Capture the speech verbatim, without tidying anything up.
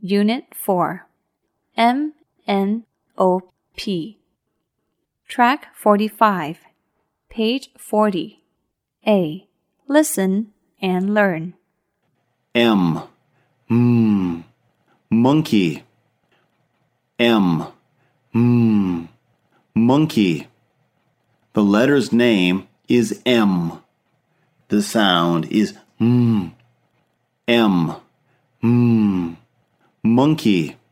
Unit four, M N O P. Track forty-five, page forty. A. Listen and learn. M. Mm. Monkey. M. Mm. Monkey. The letter's name is M. The sound is mm. M. Mm. Monkey.